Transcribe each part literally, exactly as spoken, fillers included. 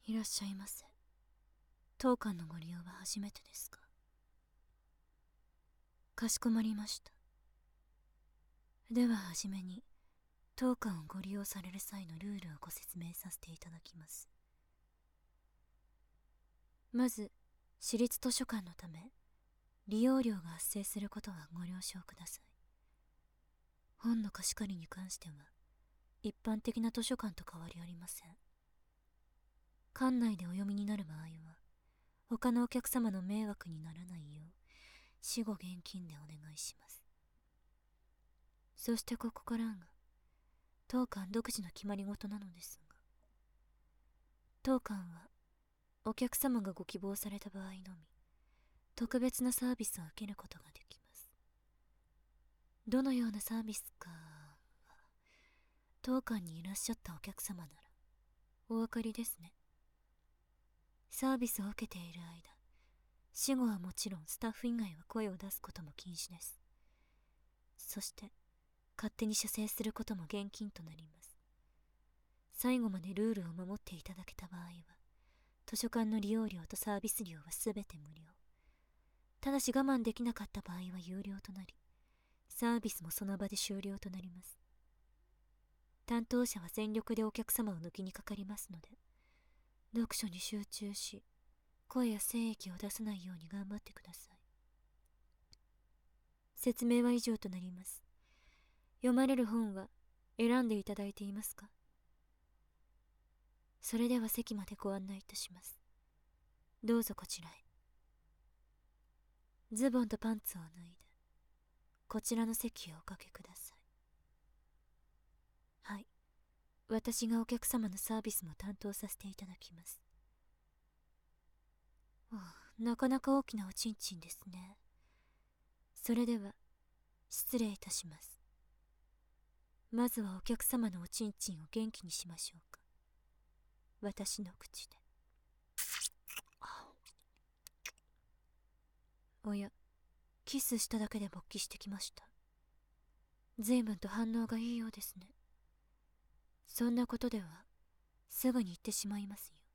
いらっしゃいませ。当館のご利用は初めてですか？かしこまりました。でははじめに、当館をご利用される際のルールをご説明させていただきます。まず、私立図書館のため、利用料が発生することはご了承ください。本の貸し借りに関しては、一般的な図書館と変わりありません。館内でお読みになる場合は、他のお客様の迷惑にならないよう、私語現金でお願いします。そしてここからが、当館独自の決まり事なのですが、当館は、お客様がご希望された場合のみ、特別なサービスを受けることができます。どのようなサービスかは、当館にいらっしゃったお客様なら、お分かりですね。サービスを受けている間、死後はもちろんスタッフ以外は声を出すことも禁止です。そして、勝手に射精することも厳禁となります。最後までルールを守っていただけた場合は、図書館の利用料とサービス料はすべて無料。ただし我慢できなかった場合は有料となり、サービスもその場で終了となります。担当者は全力でお客様を抜きにかかりますので、読書に集中し、声や精液を出さないように頑張ってください。説明は以上となります。読まれる本は選んでいただいていますか？それでは席までご案内いたします。どうぞこちらへ。ズボンとパンツを脱いで、こちらの席へおかけください。はい、私がお客様のサービスも担当させていただきます。ああ、なかなか大きなおちんちんですね。それでは、失礼いたします。まずはお客様のおちんちんを元気にしましょうか。私の口で。おや、キスしただけで勃起してきました。随分と反応がいいようですね。そんなことでは、すぐに言ってしまいますよ。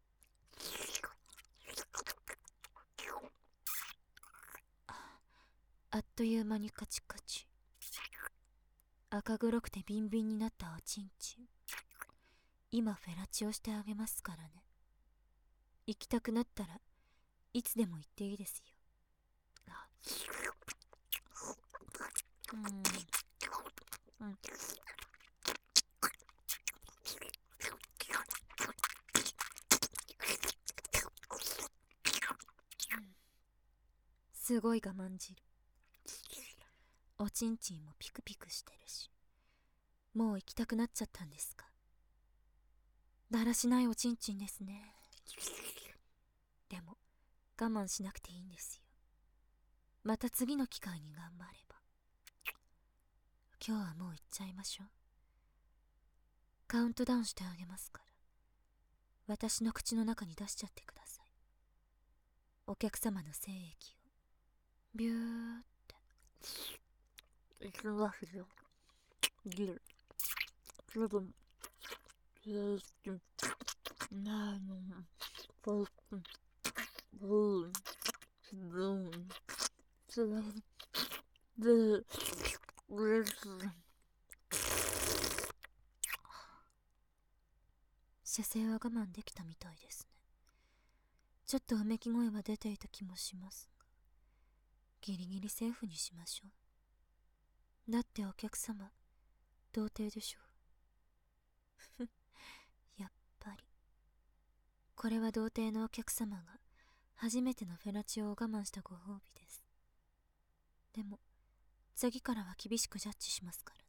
あっという間にカチカチ。赤黒くてビンビンになったおちんちん。今フェラチオしてあげますからね。行きたくなったらいつでも行っていいですよ。うん、うん、すごい我慢汁。おちんちんもピクピクしてるし、もう行きたくなっちゃったんですか？だらしないおちんちんですね。でも我慢しなくていいんですよ。また次の機会に頑張れば。今日はもう行っちゃいましょう。カウントダウンしてあげますから、私の口の中に出しちゃってください。お客様の精液をビューって。いきますよ。ギル多分なのポップブーンブーンスラブーレス射精は我慢できたみたいですね。ちょっとうめき声は出ていた気もしますが、ギリギリセーフにしましょう。だってお客様童貞でしょう。やっぱりこれは童貞のお客様が初めてのフェラチオを我慢したご褒美です。でも次からは厳しくジャッジしますから。